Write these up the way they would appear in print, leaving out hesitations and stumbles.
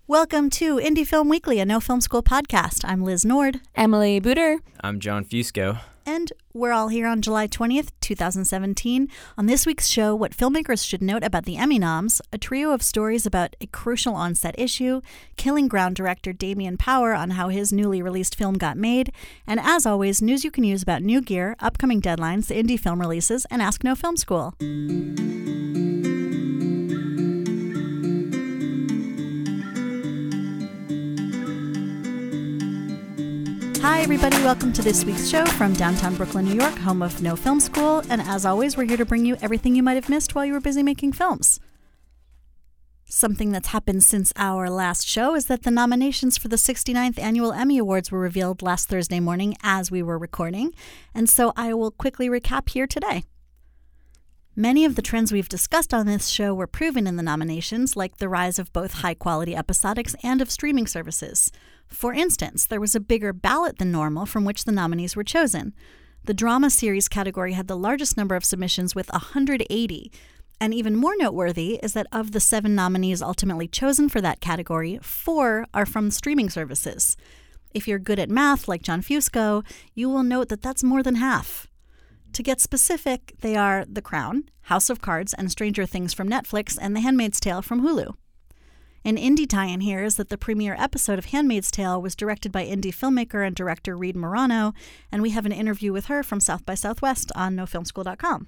Welcome to Indie Film Weekly, a No Film School podcast. I'm Liz Nord. Emily Booter. I'm John Fusco. And we're all here on July 20th, 2017. On this week's show, what filmmakers should note about the Emmy noms, a trio of stories about a crucial on-set issue, Killing Ground director Damien Power on how his newly released film got made, and as always, news you can use about new gear, upcoming deadlines, the indie film releases, and Ask No Film School. Hi, everybody. Welcome to this week's show from downtown Brooklyn, New York, home of No Film School. And as always, we're here to bring you everything you might have missed while you were busy making films. Something that's happened since our last show is that the nominations for the 69th Annual Emmy Awards were revealed last Thursday morning as we were recording. And so I will quickly recap here today. Many of the trends we've discussed on this show were proven in the nominations, like the rise of both high-quality episodics and of streaming services. For instance, there was a bigger ballot than normal from which the nominees were chosen. The drama series category had the largest number of submissions with 180. And even more noteworthy is that of the 7 nominees ultimately chosen for that category, 4 are from streaming services. If you're good at math, like John Fusco, you will note that that's more than half. To get specific, they are The Crown, House of Cards, and Stranger Things from Netflix, and The Handmaid's Tale from Hulu. An indie tie-in here is that the premiere episode of Handmaid's Tale was directed by indie filmmaker and director Reed Morano, and we have an interview with her from South by Southwest on nofilmschool.com.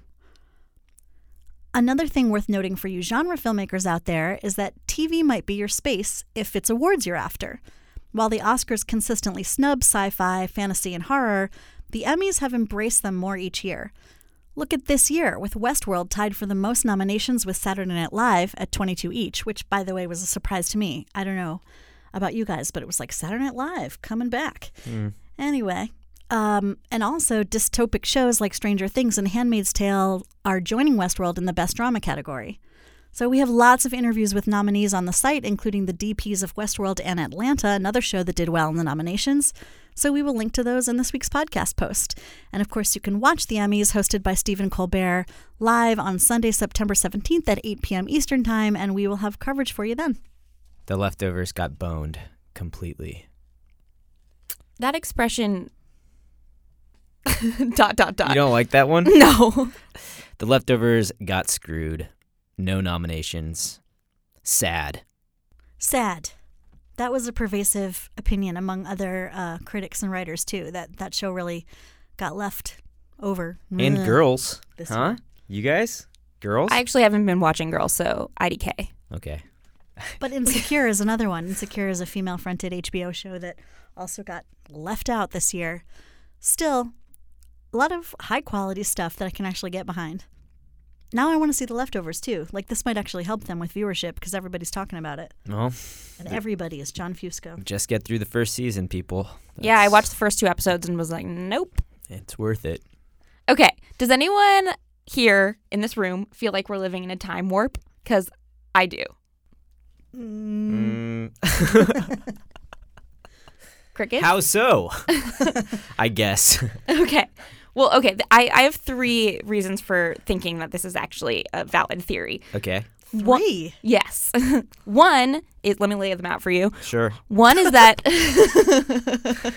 Another thing worth noting for you genre filmmakers out there is that TV might be your space if it's awards you're after. While the Oscars consistently snub sci-fi, fantasy, and horror, the Emmys have embraced them more each year. Look at this year, with Westworld tied for the most nominations with Saturday Night Live at 22 each, which, by the way, was a surprise to me. I don't know about you guys, but it was like Saturday Night Live coming back. Anyway, and also dystopic shows like Stranger Things and Handmaid's Tale are joining Westworld in the Best Drama category. So we have lots of interviews with nominees on the site, including the DPs of Westworld and Atlanta, another show that did well in the nominations. So we will link to those in this week's podcast post. And of course, you can watch the Emmys hosted by Stephen Colbert live on Sunday, September 17th at 8 p.m. Eastern Time, and we will have coverage for you then. The leftovers got boned completely. That expression... ... You don't like that one? No. The leftovers got screwed. No nominations. Sad. Sad. That was a pervasive opinion among other critics and writers, too, that show really got left over. And girls. Huh? Year. You guys? Girls? I actually haven't been watching Girls, so IDK. Okay. But Insecure is another one. Insecure is a female-fronted HBO show that also got left out this year. Still, a lot of high-quality stuff that I can actually get behind. Now I want to see The Leftovers, too. Like, this might actually help them with viewership because everybody's talking about it. Well, and everybody is John Fusco. Just get through the first season, people. Yeah, I watched the first 2 episodes and was like, nope. It's worth it. Okay, does anyone here in this room feel like we're living in a time warp? Because I do. Crickets? How so? I guess. Okay. Well, okay, I have 3 reasons for thinking that this is actually a valid theory. Okay. 3? Yes. One is, let me lay them out for you. Sure. One is that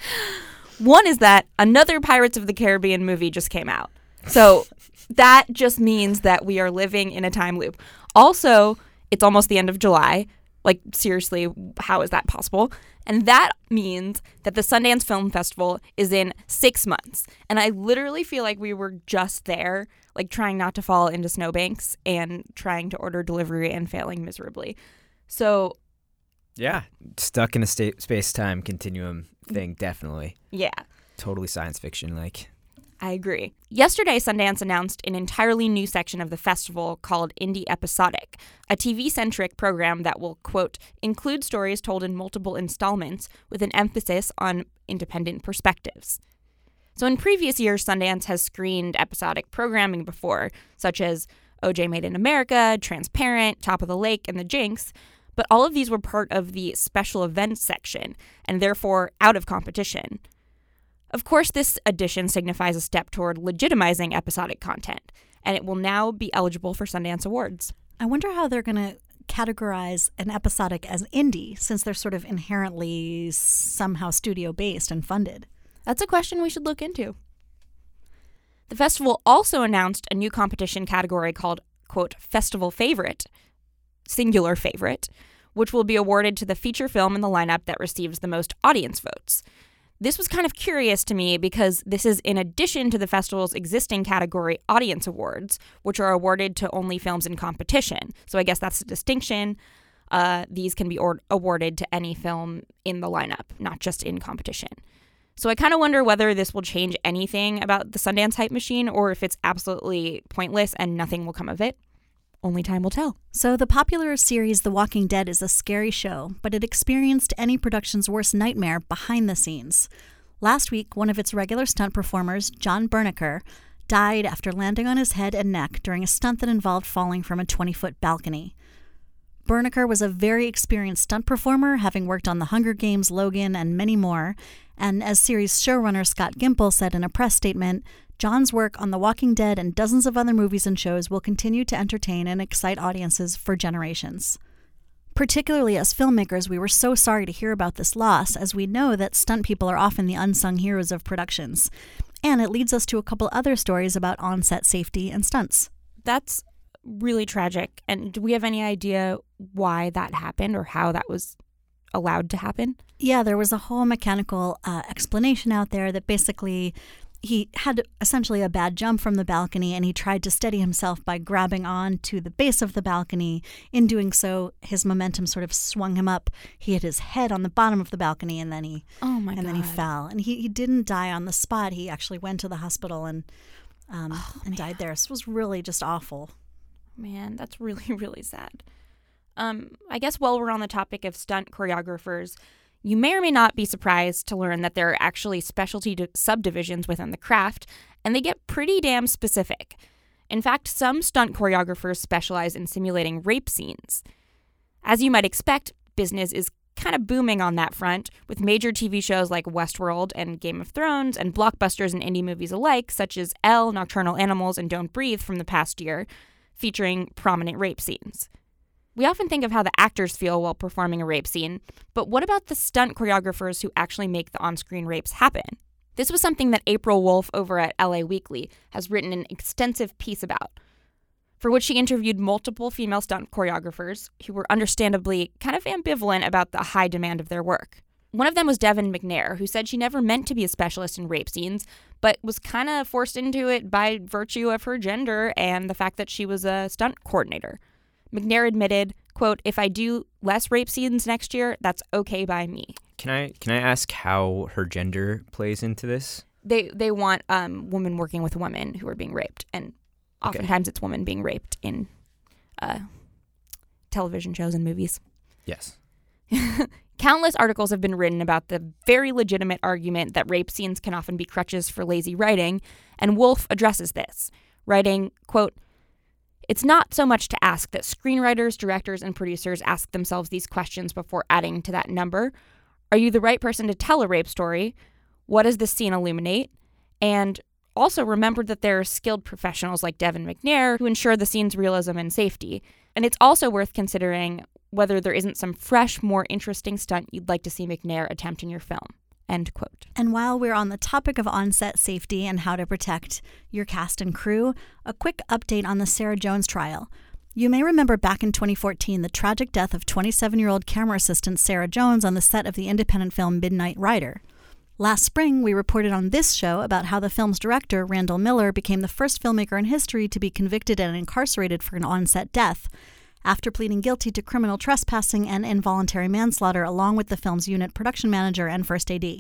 another Pirates of the Caribbean movie just came out. So that just means that we are living in a time loop. Also, it's almost the end of July. Like, seriously, how is that possible? And that means that the Sundance Film Festival is in 6 months. And I literally feel like we were just there, like trying not to fall into snowbanks and trying to order delivery and failing miserably. So... yeah, stuck in a space-time continuum thing, definitely. Yeah. Totally science fiction-like. I agree. Yesterday, Sundance announced an entirely new section of the festival called Indie Episodic, a TV-centric program that will, quote, include stories told in multiple installments with an emphasis on independent perspectives. So in previous years, Sundance has screened episodic programming before, such as OJ Made in America, Transparent, Top of the Lake, and The Jinx, but all of these were part of the special events section and therefore out of competition. Of course, this addition signifies a step toward legitimizing episodic content, and it will now be eligible for Sundance Awards. I wonder how they're going to categorize an episodic as indie since they're sort of inherently somehow studio-based and funded? That's a question we should look into. The festival also announced a new competition category called, quote, Festival Favorite, singular favorite, which will be awarded to the feature film in the lineup that receives the most audience votes. This was kind of curious to me because this is in addition to the festival's existing category Audience Awards, which are awarded to only films in competition. So I guess that's the distinction. These can be awarded to any film in the lineup, not just in competition. So I kind of wonder whether this will change anything about the Sundance Hype Machine or if it's absolutely pointless and nothing will come of it. Only time will tell. So the popular series The Walking Dead is a scary show, but it experienced any production's worst nightmare behind the scenes. Last week, one of its regular stunt performers, John Berniker, died after landing on his head and neck during a stunt that involved falling from a 20-foot balcony. Berniker was a very experienced stunt performer, having worked on The Hunger Games, Logan, and many more, and as series showrunner Scott Gimple said in a press statement, John's work on The Walking Dead and dozens of other movies and shows will continue to entertain and excite audiences for generations. Particularly as filmmakers, we were so sorry to hear about this loss, as we know that stunt people are often the unsung heroes of productions. And it leads us to a couple other stories about on-set safety and stunts. That's really tragic. And do we have any idea why that happened or how that was allowed to happen? Yeah, there was a whole mechanical explanation out there that basically he had essentially a bad jump from the balcony and he tried to steady himself by grabbing on to the base of the balcony. In doing so, his momentum sort of swung him up. He hit his head on the bottom of the balcony and then he then he fell. And he didn't die on the spot. He actually went to the hospital and died there. This was really just awful. Man, that's really, really sad. I guess while we're on the topic of stunt choreographers, you may or may not be surprised to learn that there are actually specialty subdivisions within the craft, and they get pretty damn specific. In fact, some stunt choreographers specialize in simulating rape scenes. As you might expect, business is kind of booming on that front, with major TV shows like Westworld and Game of Thrones, and blockbusters and indie movies alike, such as Elle, Nocturnal Animals, and Don't Breathe from the past year, featuring prominent rape scenes. We often think of how the actors feel while performing a rape scene, but what about the stunt choreographers who actually make the on-screen rapes happen? This was something that April Wolf over at LA Weekly has written an extensive piece about, for which she interviewed multiple female stunt choreographers who were understandably kind of ambivalent about the high demand of their work. One of them was Devin McNair, who said she never meant to be a specialist in rape scenes, but was kind of forced into it by virtue of her gender and the fact that she was a stunt coordinator. McNair admitted, quote, "If I do less rape scenes next year, that's okay by me." Can I ask how her gender plays into this? They want women working with women who are being raped, and oftentimes it's women being raped in television shows and movies. Yes. Countless articles have been written about the very legitimate argument that rape scenes can often be crutches for lazy writing, and Wolf addresses this, writing, quote, "It's not so much to ask that screenwriters, directors, and producers ask themselves these questions before adding to that number. Are you the right person to tell a rape story? What does this scene illuminate? And also remember that there are skilled professionals like Devin McNair who ensure the scene's realism and safety. And it's also worth considering whether there isn't some fresh, more interesting stunt you'd like to see McNair attempt in your film." End quote. And while we're on the topic of on-set safety and how to protect your cast and crew, a quick update on the Sarah Jones trial. You may remember back in 2014 the tragic death of 27-year-old camera assistant Sarah Jones on the set of the independent film Midnight Rider. Last spring, we reported on this show about how the film's director, Randall Miller, became the first filmmaker in history to be convicted and incarcerated for an on-set death, after pleading guilty to criminal trespassing and involuntary manslaughter along with the film's unit production manager and first AD.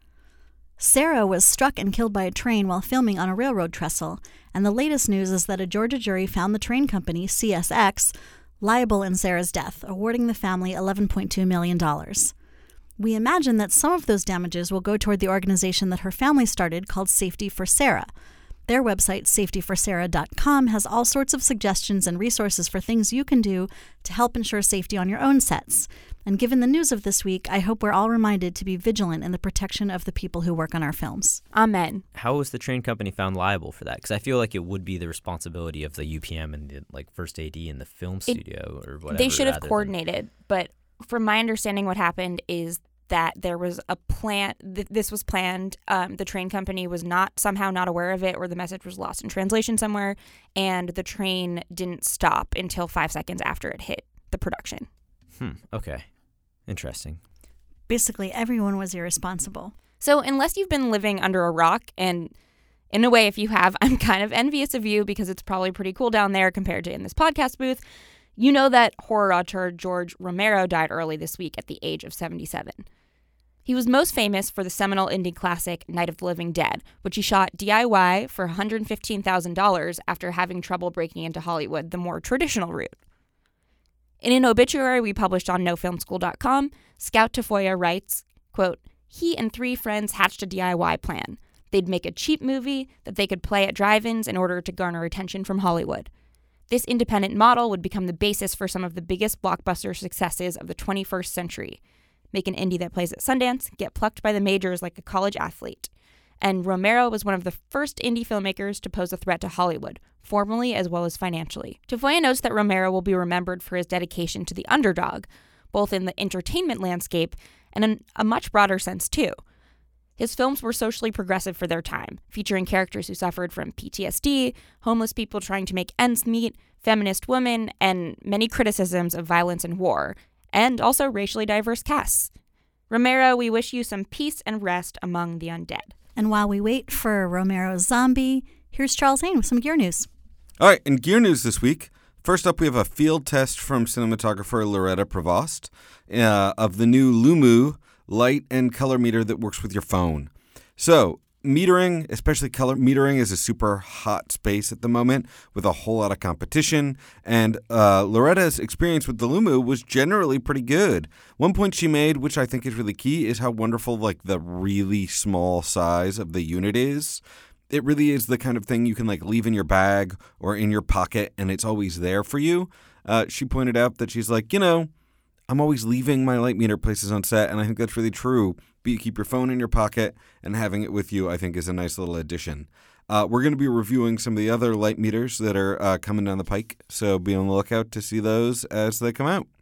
Sarah was struck and killed by a train while filming on a railroad trestle, and the latest news is that a Georgia jury found the train company, CSX, liable in Sarah's death, awarding the family $11.2 million. We imagine that some of those damages will go toward the organization that her family started called Safety for Sarah. Their website, safetyforsarah.com, has all sorts of suggestions and resources for things you can do to help ensure safety on your own sets. And given the news of this week, I hope we're all reminded to be vigilant in the protection of the people who work on our films. Amen. How was the train company found liable for that? Because I feel like it would be the responsibility of the UPM and the first AD in the film studio or whatever. They should have coordinated, but from my understanding, what happened is that there was a plan. This was planned. The train company was somehow not aware of it, or the message was lost in translation somewhere, and the train didn't stop until 5 seconds after it hit the production. Okay. Interesting. Basically, everyone was irresponsible. So unless you've been living under a rock, and in a way, if you have, I'm kind of envious of you because it's probably pretty cool down there compared to in this podcast booth, you know that horror auteur George Romero died early this week at the age of 77. He was most famous for the seminal indie classic Night of the Living Dead, which he shot DIY for $115,000 after having trouble breaking into Hollywood the more traditional route. In an obituary we published on nofilmschool.com, Scout Tafoya writes, quote, "He and 3 friends hatched a DIY plan. They'd make a cheap movie that they could play at drive-ins in order to garner attention from Hollywood. This independent model would become the basis for some of the biggest blockbuster successes of the 21st century. Make an indie that plays at Sundance, get plucked by the majors like a college athlete." And Romero was one of the first indie filmmakers to pose a threat to Hollywood, formally as well as financially. Tafoya notes that Romero will be remembered for his dedication to the underdog, both in the entertainment landscape and in a much broader sense too. His films were socially progressive for their time, featuring characters who suffered from PTSD, homeless people trying to make ends meet, feminist women, and many criticisms of violence and war, and also racially diverse casts. Romero, we wish you some peace and rest among the undead. And while we wait for Romero's zombie, here's Charles Haine with some gear news. All right, in gear news this week, first up we have a field test from cinematographer Loretta Prevost of the new Lumu light and color meter that works with your phone. So, metering, especially color metering, is a super hot space at the moment with a whole lot of competition, and Loretta's experience with the Lumu was generally pretty good. One point she made, which I think is really key, is how wonderful the really small size of the unit is. It really is the kind of thing you can leave in your bag or in your pocket, and it's always there for you. She pointed out that she's I'm always leaving my light meter places on set, and I think that's really true. But you keep your phone in your pocket, and having it with you, I think, is a nice little addition. We're going to be reviewing some of the other light meters that are coming down the pike, so be on the lookout to see those as they come out.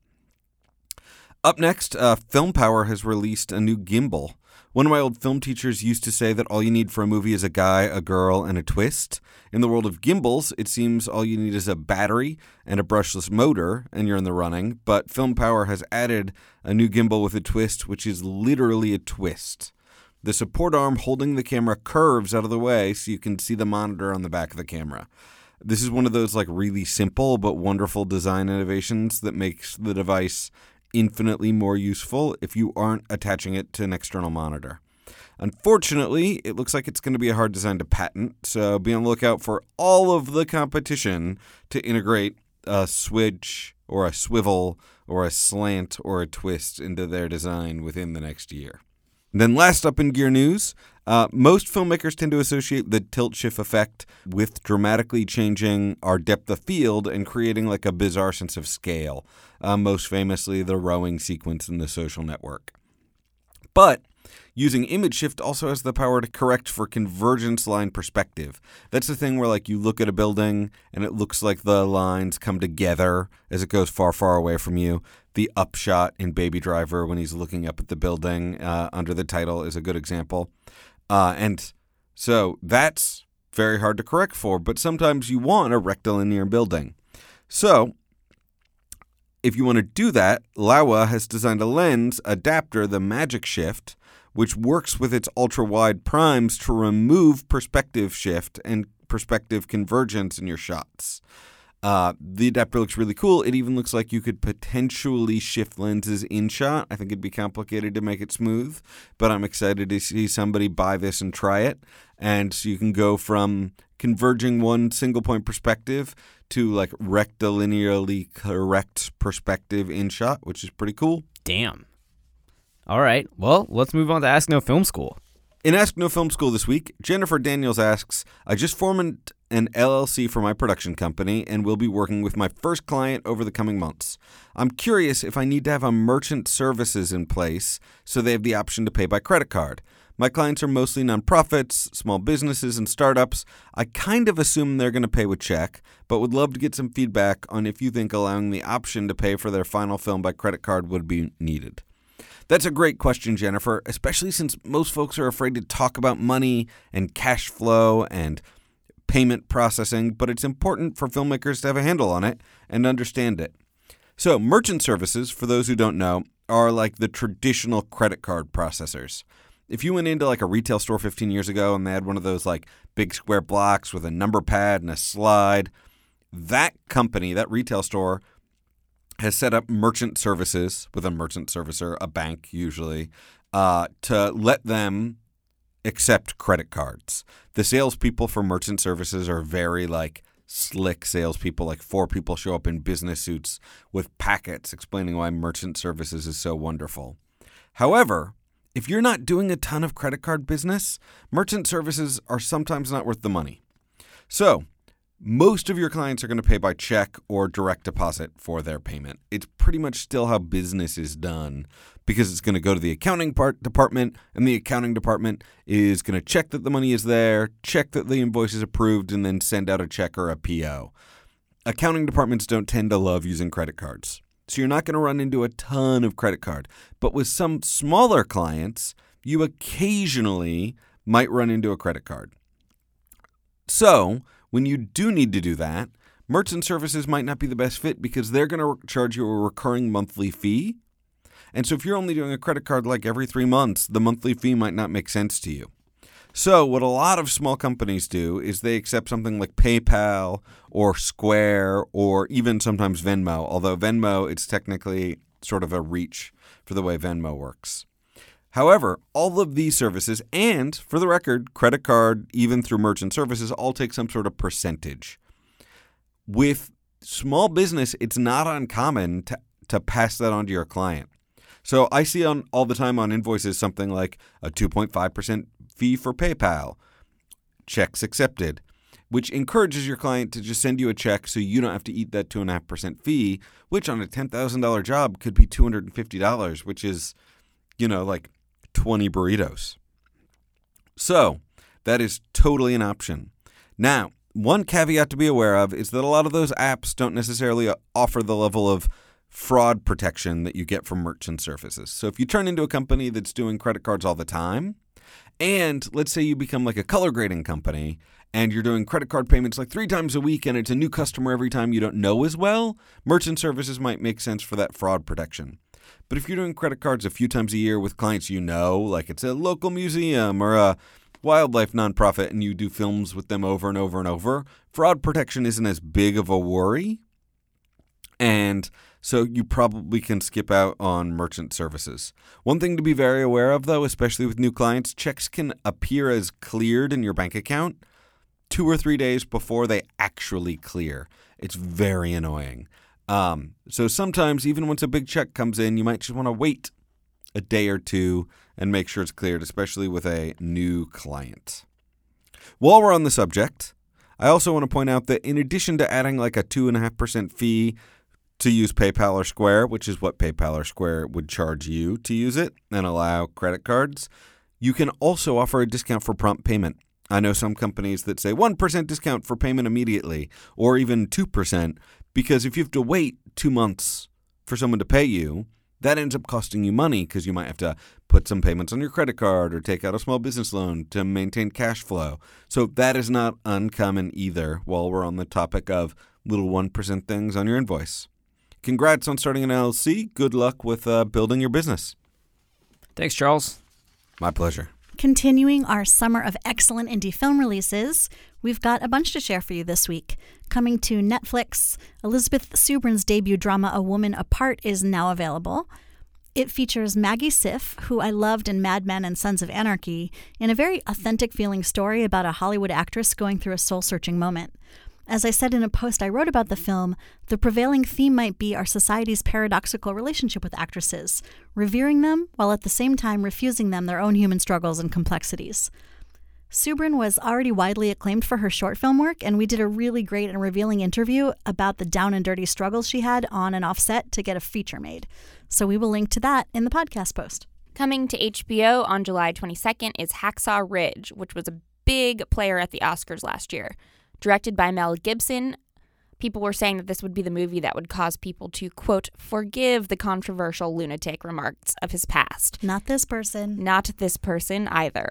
Up next, Film Power has released a new gimbal. One of my old film teachers used to say that all you need for a movie is a guy, a girl, and a twist. In the world of gimbals, it seems all you need is a battery and a brushless motor, and you're in the running. But Film Power has added a new gimbal with a twist, which is literally a twist. The support arm holding the camera curves out of the way so you can see the monitor on the back of the camera. This is one of those really simple but wonderful design innovations that makes the device infinitely more useful if you aren't attaching it to an external monitor. Unfortunately, it looks like it's going to be a hard design to patent, so be on the lookout for all of the competition to integrate a switch or a swivel or a slant or a twist into their design within the next year. And then last up in gear news, most filmmakers tend to associate the tilt-shift effect with dramatically changing our depth of field and creating a bizarre sense of scale, most famously the rowing sequence in The Social Network. But using image shift also has the power to correct for convergence line perspective. That's the thing where you look at a building and it looks like the lines come together as it goes far, far away from you. The upshot in Baby Driver when he's looking up at the building under the title is a good example. And so that's very hard to correct for, but sometimes you want a rectilinear building. So if you want to do that, Laowa has designed a lens adapter, the Magic Shift, which works with its ultra-wide primes to remove perspective shift and perspective convergence in your shots. The adapter looks really cool. It even looks like you could potentially shift lenses in shot. I think it'd be complicated to make it smooth, but I'm excited to see somebody buy this and try it. And so you can go from converging one single point perspective to rectilinearly correct perspective in shot, which is pretty cool. Damn. All right. Well, let's move on to Ask No Film School. In Ask No Film School this week, Jennifer Daniels asks, I just formed an LLC for my production company and will be working with my first client over the coming months. I'm curious if I need to have a merchant services in place so they have the option to pay by credit card. My clients are mostly nonprofits, small businesses, and startups. I kind of assume they're going to pay with check, but would love to get some feedback on if you think allowing the option to pay for their final film by credit card would be needed. That's a great question, Jennifer, especially since most folks are afraid to talk about money and cash flow and payment processing, but it's important for filmmakers to have a handle on it and understand it. So merchant services, for those who don't know, are like the traditional credit card processors. If you went into like a retail store 15 years ago and they had one of those like big square blocks with a number pad and a slide, that company, that retail store, has set up merchant services with a merchant servicer, a bank usually, to let them accept credit cards. The salespeople for merchant services are very like slick salespeople, like 4 people show up in business suits with packets explaining why merchant services is so wonderful. However, if you're not doing a ton of credit card business, merchant services are sometimes not worth the money. So, most of your clients are going to pay by check or direct deposit for their payment. It's pretty much still how business is done because it's going to go to the accounting department, and the accounting department is going to check that the money is there, check that the invoice is approved, and then send out a check or a PO. Accounting departments don't tend to love using credit cards. So you're not going to run into a ton of credit card. But with some smaller clients, you occasionally might run into a credit card. So when you do need to do that, merchant services might not be the best fit because they're going to charge you a recurring monthly fee. And so if you're only doing a credit card like every 3 months, the monthly fee might not make sense to you. So what a lot of small companies do is they accept something like PayPal or Square or even sometimes Venmo, although Venmo, it's technically sort of a reach for the way Venmo works. However, all of these services, and for the record, credit card, even through merchant services, all take some sort of percentage. With small business, it's not uncommon to pass that on to your client. So I see all the time on invoices something like a 2.5% fee for PayPal, checks accepted, which encourages your client to just send you a check so you don't have to eat that 2.5% fee, which on a $10,000 job could be $250, which is, like 20 burritos. So that is totally an option. Now, one caveat to be aware of is that a lot of those apps don't necessarily offer the level of fraud protection that you get from merchant services. So if you turn into a company that's doing credit cards all the time, and let's say you become like a color grading company and you're doing credit card payments like 3 times a week and it's a new customer every time you don't know as well, merchant services might make sense for that fraud protection. But if you're doing credit cards a few times a year with clients like it's a local museum or a wildlife nonprofit and you do films with them over and over and over, fraud protection isn't as big of a worry. And so you probably can skip out on merchant services. One thing to be very aware of, though, especially with new clients, checks can appear as cleared in your bank account 2 or 3 days before they actually clear. It's very annoying. So sometimes, even once a big check comes in, you might just want to wait a day or 2 and make sure it's cleared, especially with a new client. While we're on the subject, I also want to point out that in addition to adding like a 2.5% fee to use PayPal or Square, which is what PayPal or Square would charge you to use it and allow credit cards, you can also offer a discount for prompt payment. I know some companies that say 1% discount for payment immediately or even 2%, because if you have to wait 2 months for someone to pay you, that ends up costing you money because you might have to put some payments on your credit card or take out a small business loan to maintain cash flow. So that is not uncommon either while we're on the topic of little 1% things on your invoice. Congrats on starting an LLC. Good luck with building your business. Thanks, Charles. My pleasure. Continuing our summer of excellent indie film releases, we've got a bunch to share for you this week. Coming to Netflix, Elizabeth Subran's debut drama A Woman Apart is now available. It features Maggie Siff, who I loved in Mad Men and Sons of Anarchy, in a very authentic feeling story about a Hollywood actress going through a soul-searching moment. As I said in a post I wrote about the film, the prevailing theme might be our society's paradoxical relationship with actresses, revering them while at the same time refusing them their own human struggles and complexities. Subrin was already widely acclaimed for her short film work, and we did a really great and revealing interview about the down and dirty struggles she had on and off set to get a feature made. So we will link to that in the podcast post. Coming to HBO on July 22nd is Hacksaw Ridge, which was a big player at the Oscars last year. Directed by Mel Gibson, people were saying that this would be the movie that would cause people to, quote, forgive the controversial lunatic remarks of his past. Not this person. Not this person either.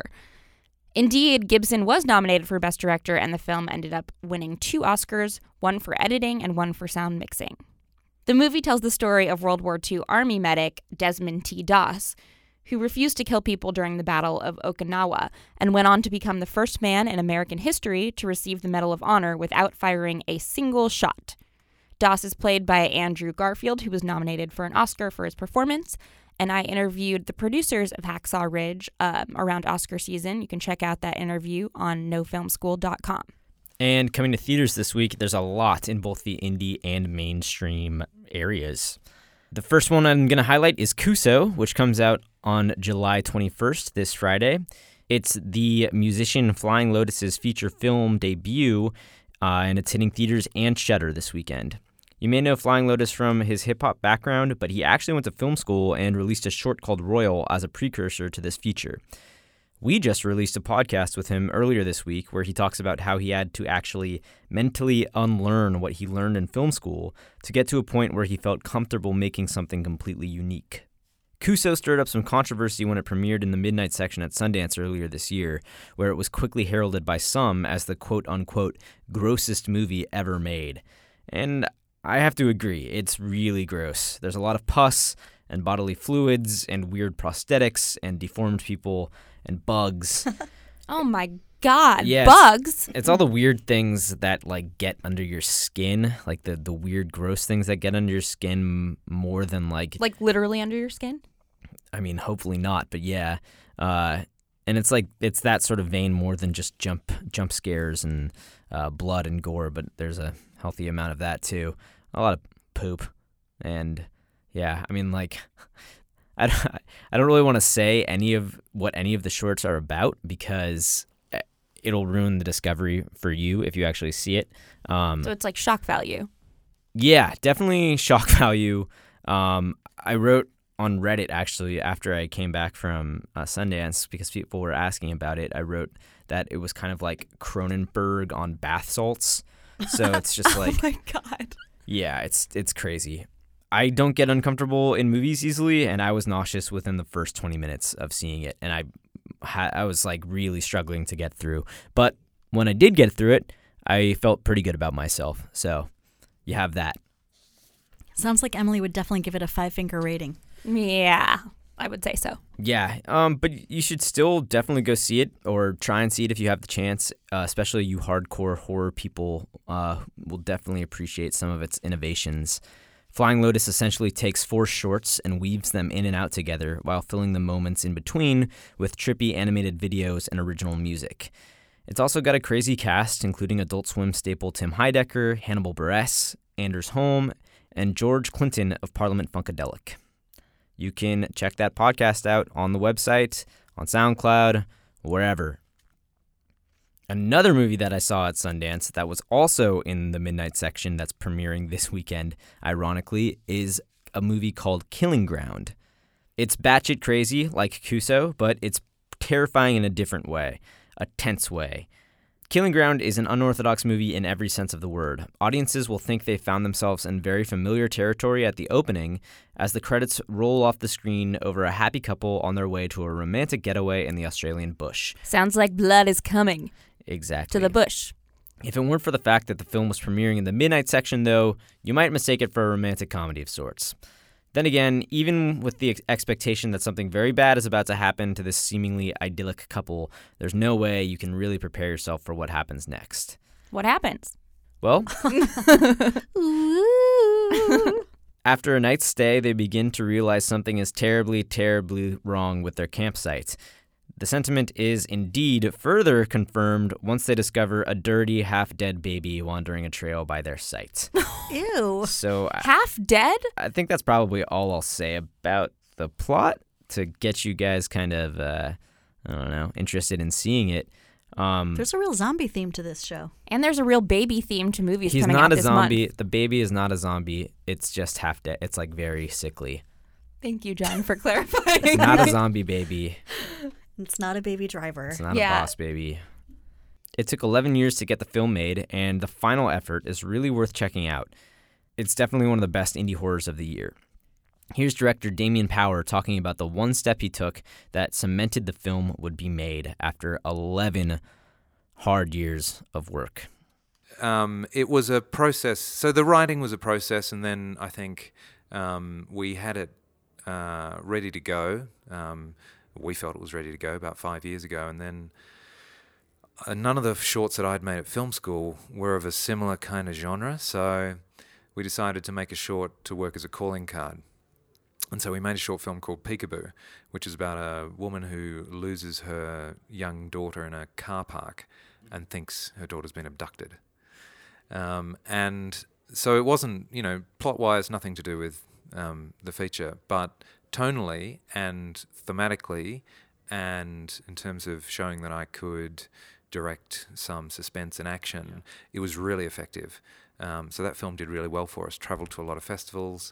Indeed, Gibson was nominated for Best Director, and the film ended up winning 2 Oscars, one for editing and one for sound mixing. The movie tells the story of World War II Army medic Desmond T. Doss, who refused to kill people during the Battle of Okinawa and went on to become the first man in American history to receive the Medal of Honor without firing a single shot. Doss is played by Andrew Garfield, who was nominated for an Oscar for his performance, and I interviewed the producers of Hacksaw Ridge around Oscar season. You can check out that interview on nofilmschool.com. And coming to theaters this week, there's a lot in both the indie and mainstream areas. The first one I'm going to highlight is Kuso, which comes out on July 21st, this Friday. It's the musician Flying Lotus's feature film debut, and it's hitting theaters and Shudder this weekend. You may know Flying Lotus from his hip-hop background, but he actually went to film school and released a short called Royal as a precursor to this feature. We just released a podcast with him earlier this week where he talks about how he had to actually mentally unlearn what he learned in film school to get to a point where he felt comfortable making something completely unique. Kuso stirred up some controversy when it premiered in the midnight section at Sundance earlier this year, where it was quickly heralded by some as the quote-unquote grossest movie ever made. And I have to agree, it's really gross. There's a lot of pus and bodily fluids and weird prosthetics and deformed people and bugs. Oh my God, yes. Bugs? It's all the weird things that like get under your skin, like the weird gross things that get under your skin more than like literally under your skin? I mean, hopefully not, but yeah. And it's like it's that sort of vein more than just jump scares and blood and gore, but there's a healthy amount of that too. A lot of poop. And yeah, I mean, like I don't really want to say any of the shorts are about because it'll ruin the discovery for you if you actually see it. So it's like shock value. Yeah, definitely shock value. I wrote on Reddit, actually, after I came back from Sundance, because people were asking about it, I wrote that it was kind of like Cronenberg on bath salts. So it's just like... Oh my God. Yeah, it's crazy. I don't get uncomfortable in movies easily, and I was nauseous within the first 20 minutes of seeing it, and I was like really struggling to get through. But when I did get through it, I felt pretty good about myself. So you have that. Sounds like Emily would definitely give it a 5-finger rating. Yeah, I would say so. Yeah, but you should still definitely go see it or try and see it if you have the chance, especially you hardcore horror people will definitely appreciate some of its innovations. Flying Lotus essentially takes 4 shorts and weaves them in and out together while filling the moments in between with trippy animated videos and original music. It's also got a crazy cast, including Adult Swim staple Tim Heidecker, Hannibal Buress, Anders Holm, and George Clinton of Parliament Funkadelic. You can check that podcast out on the website, on SoundCloud, wherever. Another movie that I saw at Sundance that was also in the midnight section that's premiering this weekend, ironically, is a movie called Killing Ground. It's batshit crazy like Kuso, but it's terrifying in a different way, a tense way. Killing Ground is an unorthodox movie in every sense of the word. Audiences will think they found themselves in very familiar territory at the opening as the credits roll off the screen over a happy couple on their way to a romantic getaway in the Australian bush. Sounds like blood is coming. Exactly. To the bush. If it weren't for the fact that the film was premiering in the midnight section, though, you might mistake it for a romantic comedy of sorts. Then again, even with the expectation that something very bad is about to happen to this seemingly idyllic couple, there's no way you can really prepare yourself for what happens next. What happens? Well, after a night's stay, they begin to realize something is terribly, terribly wrong with their campsite. The sentiment is indeed further confirmed once they discover a dirty, half-dead baby wandering a trail by their site. Ew. So Half dead? I think that's probably all I'll say about the plot to get you guys kind of, interested in seeing it. There's a real zombie theme to this show. And there's a real baby theme to movies He's coming not out a this zombie. month. The baby is not a zombie. It's just half dead. It's like very sickly. Thank you, John, for clarifying. It's not a zombie baby. It's not a baby driver. It's not Yeah. a boss baby. It took 11 years to get the film made, and the final effort is really worth checking out. It's definitely one of the best indie horrors of the year. Here's director Damien Power talking about the one step he took that cemented the film would be made after 11 hard years of work. It was a process. So the writing was a process, and then I think we had it ready to go. We felt it was ready to go about 5 years ago, and then none of the shorts that I'd made at film school were of a similar kind of genre, so we decided to make a short to work as a calling card. And so we made a short film called Peekaboo, which is about a woman who loses her young daughter in a car park and thinks her daughter's been abducted. And so it wasn't, plot-wise, nothing to do with the feature, but tonally and thematically, and in terms of showing that I could direct some suspense and action, it was really effective. So that film did really well for us. Travelled to a lot of festivals.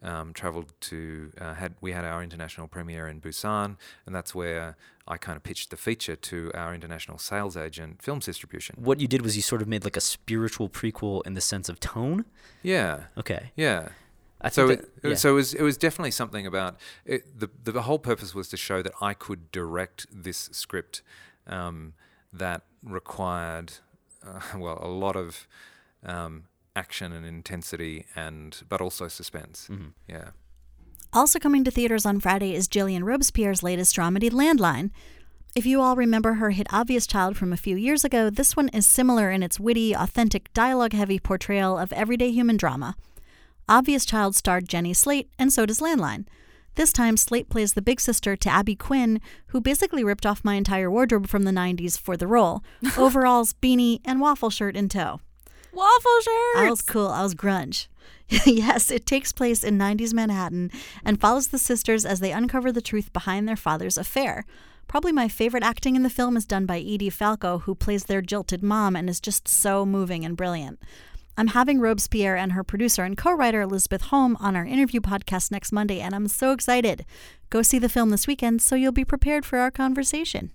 We had our international premiere in Busan, and that's where I kind of pitched the feature to our international sales agent, Films Distribution. What you did was you sort of made like a spiritual prequel in the sense of tone? Yeah. Okay. Yeah. So it was definitely something about it. The whole purpose was to show that I could direct this script that required a lot of action and intensity, but also suspense. Mm-hmm. Yeah. Also coming to theaters on Friday is Gillian Robespierre's latest dramedy, Landline. If you all remember her hit Obvious Child from a few years ago, this one is similar in its witty, authentic, dialogue-heavy portrayal of everyday human drama. Obvious Child starred Jenny Slate, and so does Landline. This time, Slate plays the big sister to Abby Quinn, who basically ripped off my entire wardrobe from the 90s for the role. Overalls, beanie, and waffle shirt in tow. Waffle shirts! I was cool. I was grunge. Yes, it takes place in 90s Manhattan and follows the sisters as they uncover the truth behind their father's affair. Probably my favorite acting in the film is done by Edie Falco, who plays their jilted mom and is just so moving and brilliant. I'm having Robespierre and her producer and co-writer Elizabeth Holm on our interview podcast next Monday, and I'm so excited. Go see the film this weekend so you'll be prepared for our conversation.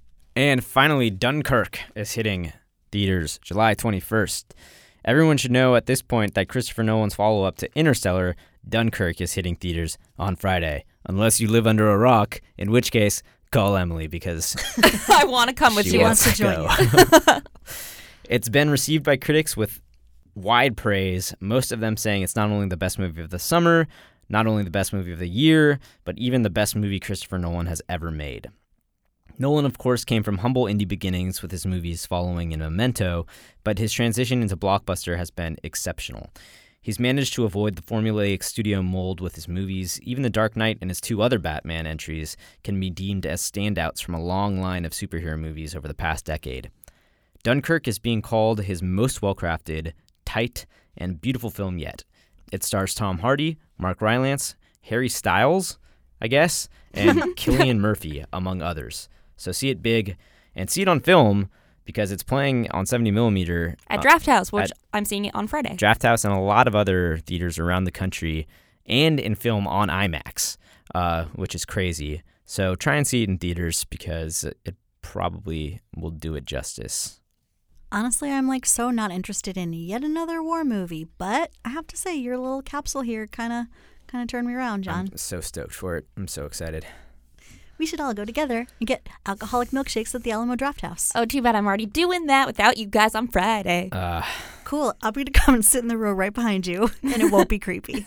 And finally, Dunkirk is hitting theaters July 21st. Everyone should know at this point that Christopher Nolan's follow-up to Interstellar, Dunkirk, is hitting theaters on Friday. Unless you live under a rock, in which case, call Emily because I want to come with she you. wants to join go. It's been received by critics with wide praise, most of them saying it's not only the best movie of the summer, not only the best movie of the year, but even the best movie Christopher Nolan has ever made. Nolan, of course, came from humble indie beginnings with his movies following in Memento, but his transition into blockbuster has been exceptional. He's managed to avoid the formulaic studio mold with his movies. Even The Dark Knight and his two other Batman entries can be deemed as standouts from a long line of superhero movies over the past decade. Dunkirk is being called his most well-crafted, tight, and beautiful film yet. It stars Tom Hardy, Mark Rylance, Harry Styles, I guess, and Cillian Murphy, among others. So see it big, and see it on film, because it's playing on 70mm. At Draft House, which I'm seeing it on Friday. Draft House and a lot of other theaters around the country, and in film on IMAX, which is crazy. So try and see it in theaters, because it probably will do it justice. Honestly, I'm so not interested in yet another war movie, but I have to say your little capsule here kind of turned me around, John. I'm so stoked for it. I'm so excited. We should all go together and get alcoholic milkshakes at the Alamo Draft House. Oh, too bad I'm already doing that without you guys on Friday. Cool. I'll be to come and sit in the row right behind you, and it won't be creepy.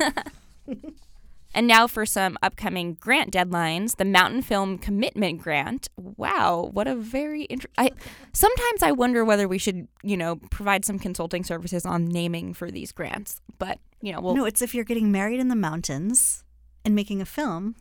And now for some upcoming grant deadlines. The Mountain Film Commitment Grant. Wow, what a very sometimes I wonder whether we should, provide some consulting services on naming for these grants. But, No, it's if you're getting married in the mountains and making a film.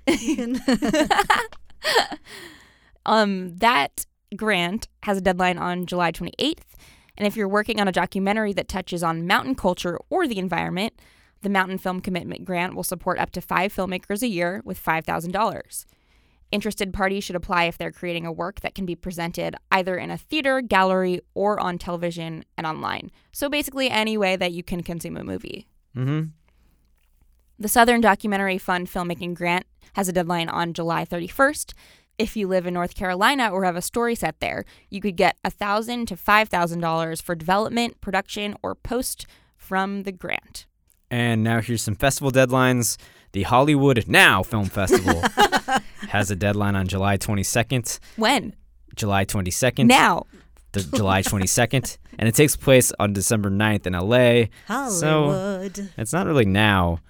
That grant has a deadline on July 28th. And if you're working on a documentary that touches on mountain culture or the environment, the Mountain Film Commitment Grant will support up to 5 filmmakers a year with $5,000. Interested parties should apply if they're creating a work that can be presented either in a theater, gallery, or on television and online. So basically any way that you can consume a movie. Mm-hmm. The Southern Documentary Fund Filmmaking Grant has a deadline on July 31st. If you live in North Carolina or have a story set there, you could get $1,000 to $5,000 for development, production, or post from the grant. And now here's some festival deadlines. The Hollywood Now Film Festival has a deadline on July 22nd. When? July 22nd. Now. July 22nd. And it takes place on December 9th in LA. Hollywood. So it's not really now.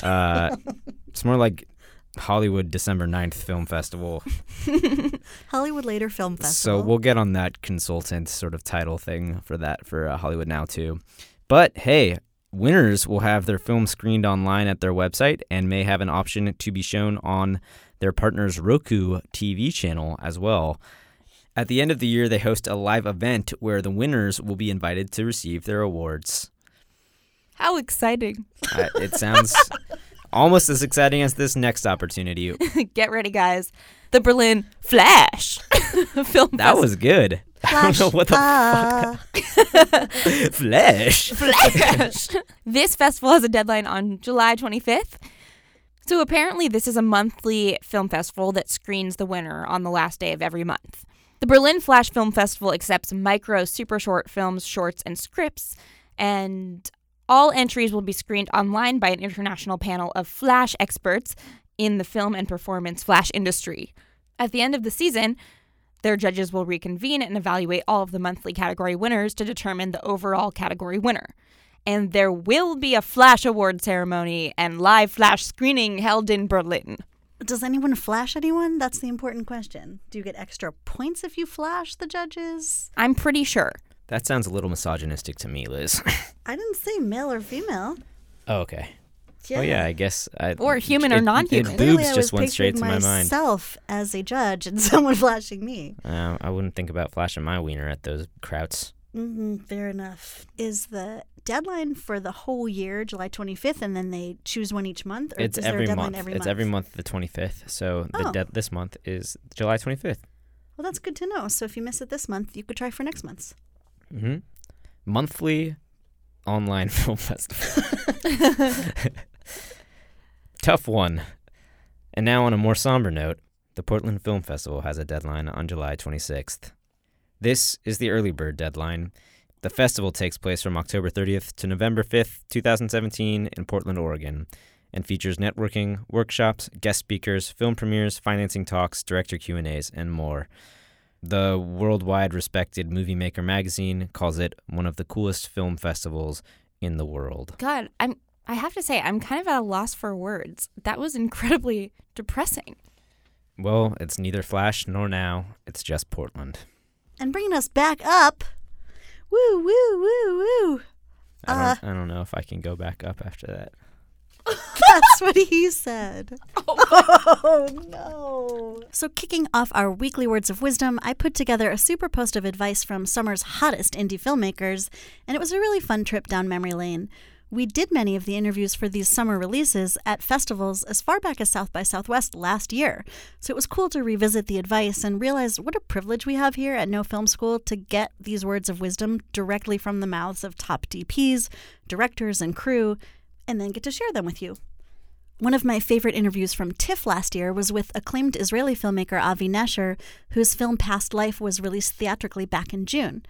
It's more like Hollywood December 9th Film Festival. Hollywood Later Film Festival. So we'll get on that consultant sort of title thing for that for Hollywood Now too. But hey, winners will have their film screened online at their website and may have an option to be shown on their partner's Roku TV channel as well. At the end of the year, they host a live event where the winners will be invited to receive their awards. How exciting. It sounds almost as exciting as this next opportunity. Get ready, guys. The Berlin Flash Film That was good. I don't know what the fuck. Flash. Flash. This festival has a deadline on July 25th. So apparently this is a monthly film festival that screens the winner on the last day of every month. The Berlin Flash Film Festival accepts micro, super short films, shorts, and scripts, and all entries will be screened online by an international panel of Flash experts in the film and performance Flash industry. At the end of the season, their judges will reconvene and evaluate all of the monthly category winners to determine the overall category winner. And there will be a Flash Award ceremony and live Flash screening held in Berlin. Does anyone flash anyone? That's the important question. Do you get extra points if you flash the judges? I'm pretty sure. That sounds a little misogynistic to me, Liz. I didn't say male or female. Oh, okay. Oh, yeah, I guess. Or human or non-human. Boobs just went straight to my mind. Myself as a judge and someone flashing me. I wouldn't think about flashing my wiener at those krauts. Fair enough. Is the deadline for the whole year July 25th, and then they choose one each month? Or It's is every there a deadline month. every It's month? every month, the 25th. So this month is July 25th. Well, that's good to know. So if you miss it this month, you could try for next month's. Mm-hmm. Monthly online film festival. Tough one. And now on a more somber note, the Portland Film Festival has a deadline on July 26th. This is the early bird deadline. The festival takes place from October 30th to November 5th, 2017 in Portland, Oregon, and features networking, workshops, guest speakers, film premieres, financing talks, director Q&As, and more. The worldwide respected Movie Maker magazine calls it one of the coolest film festivals in the world. God, I have to say, I'm kind of at a loss for words. That was incredibly depressing. Well, it's neither Flash nor Now. It's just Portland. And bringing us back up. Woo, woo, woo, woo. I don't know if I can go back up after that. That's what he said. Oh, no. So kicking off our weekly Words of Wisdom, I put together a super post of advice from summer's hottest indie filmmakers, and it was a really fun trip down memory lane. We did many of the interviews for these summer releases at festivals as far back as South by Southwest last year. So it was cool to revisit the advice and realize what a privilege we have here at No Film School to get these words of wisdom directly from the mouths of top DPs, directors, and crew, and then get to share them with you. One of my favorite interviews from TIFF last year was with acclaimed Israeli filmmaker Avi Nesher, whose film Past Life was released theatrically back in June.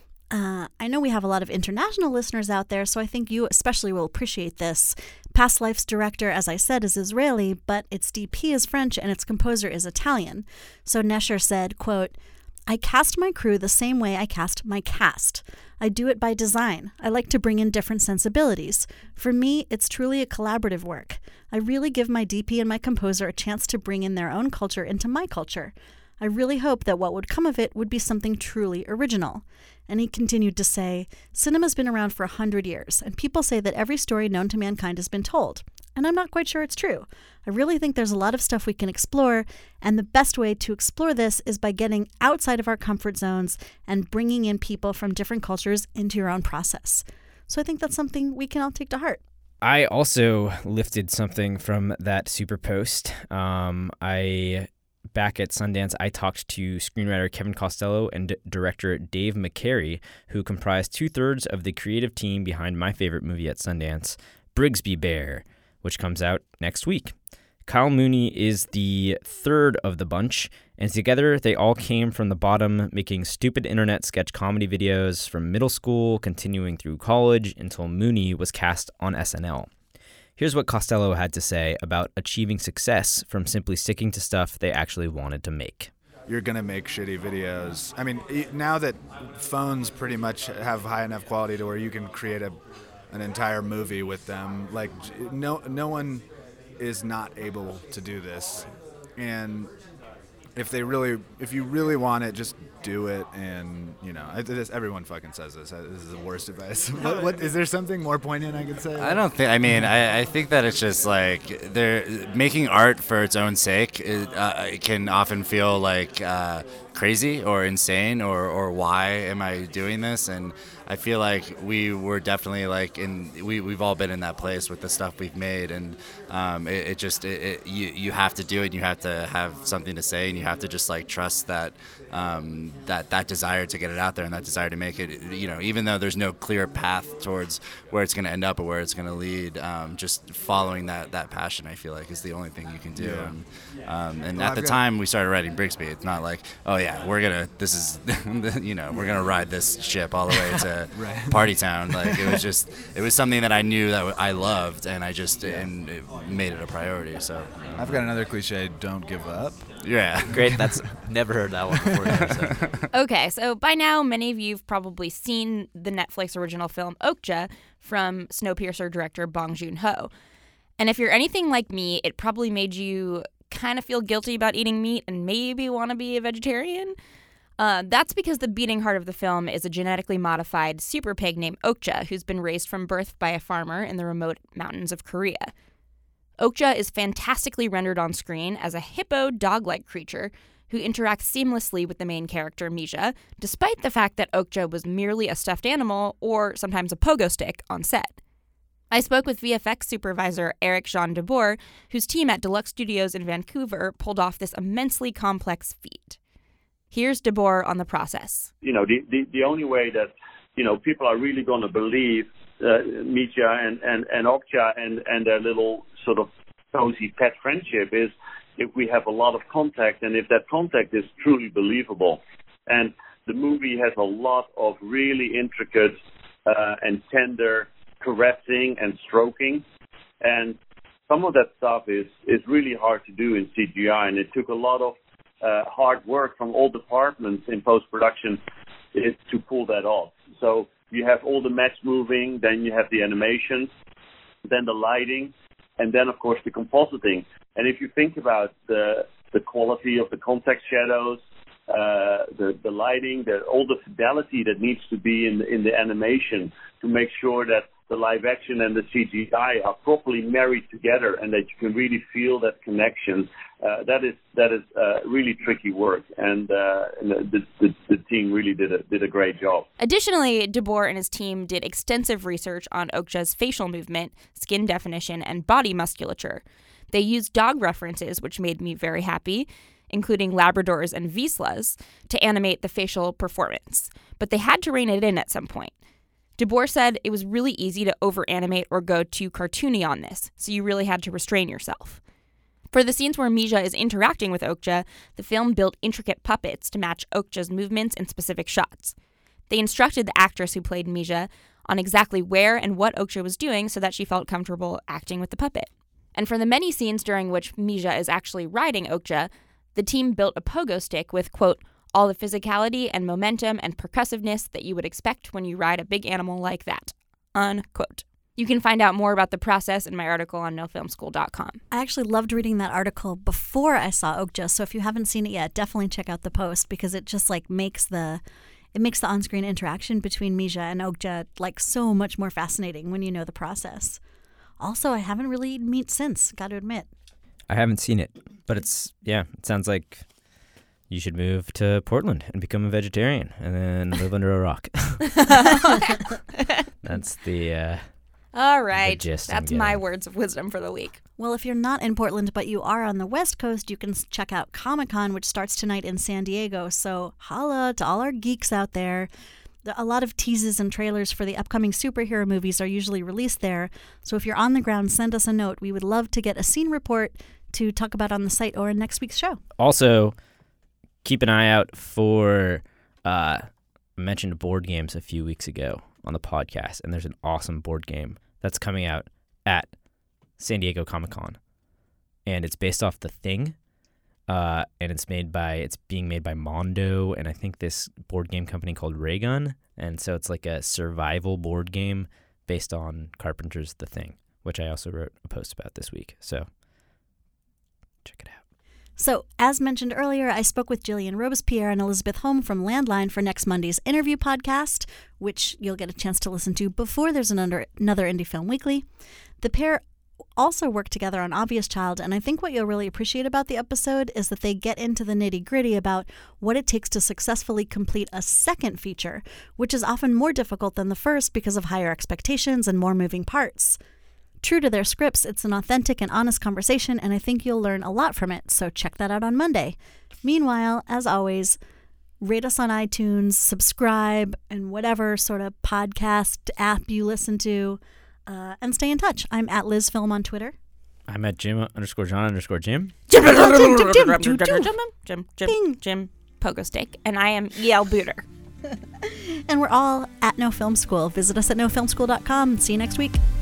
I know we have a lot of international listeners out there, so I think you especially will appreciate this. Past Life's director, as I said, is Israeli, but its DP is French and its composer is Italian. So Nesher said, quote, "I cast my crew the same way I cast my cast. I do it by design. I like to bring in different sensibilities. For me, it's truly a collaborative work. I really give my DP and my composer a chance to bring in their own culture into my culture. I really hope that what would come of it would be something truly original." And he continued to say, "Cinema's been around for 100 years, and people say that every story known to mankind has been told. And I'm not quite sure it's true. I really think there's a lot of stuff we can explore, and the best way to explore this is by getting outside of our comfort zones and bringing in people from different cultures into your own process." So I think that's something we can all take to heart. I also lifted something from that super post. I back at Sundance, I talked to screenwriter Kevin Costello and director Dave McCary, who comprise 2/3 of the creative team behind my favorite movie at Sundance, Brigsby Bear, which comes out next week. Kyle Mooney is the third of the bunch, and together they all came from the bottom, making stupid internet sketch comedy videos from middle school, continuing through college, until Mooney was cast on SNL. Here's what Costello had to say about achieving success from simply sticking to stuff they actually wanted to make. You're going to make shitty videos. I mean, now that phones pretty much have high enough quality to where you can create an entire movie with them, like no one is not able to do this. And if you really want it, just do it. And everyone fucking says this. This is the worst advice. What is there something more poignant I could say? I don't think. I mean, I think that it's just like they're making art for its own sake. It can often feel like crazy or insane or why am I doing this? And I feel like we were definitely like we've all been in that place with the stuff we've made, and you have to do it. And you have to have something to say, and you have to just like trust that that desire to get it out there and that desire to make it. Even though there's no clear path towards where it's going to end up or where it's going to lead, just following that passion, I feel like, is the only thing you can do. Yeah. And at the time we started writing Brigsby, it's not like, oh yeah, we're gonna ride this ship all the way to Party Town. Like it was something that I knew that I loved, and and it made it a priority. So I've got another cliche: don't give up. Yeah, Great. That's never heard that one before. So. Okay, so by now, many of you have probably seen the Netflix original film Okja from Snowpiercer director Bong Joon-ho. And if you're anything like me, it probably made you kind of feel guilty about eating meat and maybe want to be a vegetarian. That's because the beating heart of the film is a genetically modified super pig named Okja, who's been raised from birth by a farmer in the remote mountains of Korea. Okja is fantastically rendered on screen as a hippo dog-like creature who interacts seamlessly with the main character, Misha, despite the fact that Okja was merely a stuffed animal or sometimes a pogo stick on set. I spoke with VFX supervisor Eric Jean DeBoer, whose team at Deluxe Studios in Vancouver pulled off this immensely complex feat. Here's DeBoer on the process. The only way that, people are really going to believe Misha and Okja and their little sort of cozy pet friendship is if we have a lot of contact and if that contact is truly believable. And the movie has a lot of really intricate and tender caressing and stroking, and some of that stuff is really hard to do in CGI, and it took a lot of hard work from all departments in post-production to pull that off. So you have all the mats moving, then you have the animations, then the lighting, and then of course the compositing. And if you think about the quality of the context shadows, the lighting, all the fidelity that needs to be in the animation to make sure that the live action and the CGI are properly married together and that you can really feel that connection. That is really tricky work, and the team really did a great job. Additionally, DeBoer and his team did extensive research on Okja's facial movement, skin definition, and body musculature. They used dog references, which made me very happy, including Labradors and Vizslas, to animate the facial performance. But they had to rein it in at some point. DeBoer said it was really easy to over-animate or go too cartoony on this, so you really had to restrain yourself. For the scenes where Misha is interacting with Okja, the film built intricate puppets to match Okja's movements in specific shots. They instructed the actress who played Misha on exactly where and what Okja was doing so that she felt comfortable acting with the puppet. And for the many scenes during which Misha is actually riding Okja, the team built a pogo stick with, quote, all the physicality and momentum and percussiveness that you would expect when you ride a big animal like that, unquote. You can find out more about the process in my article on nofilmschool.com. I actually loved reading that article before I saw Okja, so if you haven't seen it yet, definitely check out the post because it just makes the on-screen interaction between Misha and Okja so much more fascinating when you know the process. Also, I haven't really eaten meat since, got to admit. I haven't seen it, but it sounds like you should move to Portland and become a vegetarian and then live under a rock. That's the All right. gist I'm That's my getting. words of wisdom for the week. Well, if you're not in Portland, but you are on the West Coast, you can check out Comic-Con, which starts tonight in San Diego. So holla to all our geeks out there. A lot of teases and trailers for the upcoming superhero movies are usually released there. So if you're on the ground, send us a note. We would love to get a scene report to talk about on the site or in next week's show. Also, keep an eye out for, I mentioned board games a few weeks ago on the podcast, and there's an awesome board game that's coming out at San Diego Comic-Con, and it's based off The Thing, and it's being made by Mondo, and I think this board game company called Raygun, and so it's like a survival board game based on Carpenter's The Thing, which I also wrote a post about this week, so check it out. So, as mentioned earlier, I spoke with Jillian Robespierre and Elizabeth Holm from Landline for next Monday's interview podcast, which you'll get a chance to listen to before there's another Indie Film Weekly. The pair also work together on Obvious Child, and I think what you'll really appreciate about the episode is that they get into the nitty-gritty about what it takes to successfully complete a second feature, which is often more difficult than the first because of higher expectations and more moving parts. True to their scripts, it's an authentic and honest conversation, and I think you'll learn a lot from it, so check that out on Monday. Meanwhile, as always, rate us on iTunes, subscribe, and whatever sort of podcast app you listen to, and stay in touch. I'm at LizFilm on Twitter. I'm at Jim_John_Jim. Jim, Pogo Stick, and I am E.L. Booter. And we're all at No Film School. Visit us at nofilmschool.com. See you next week.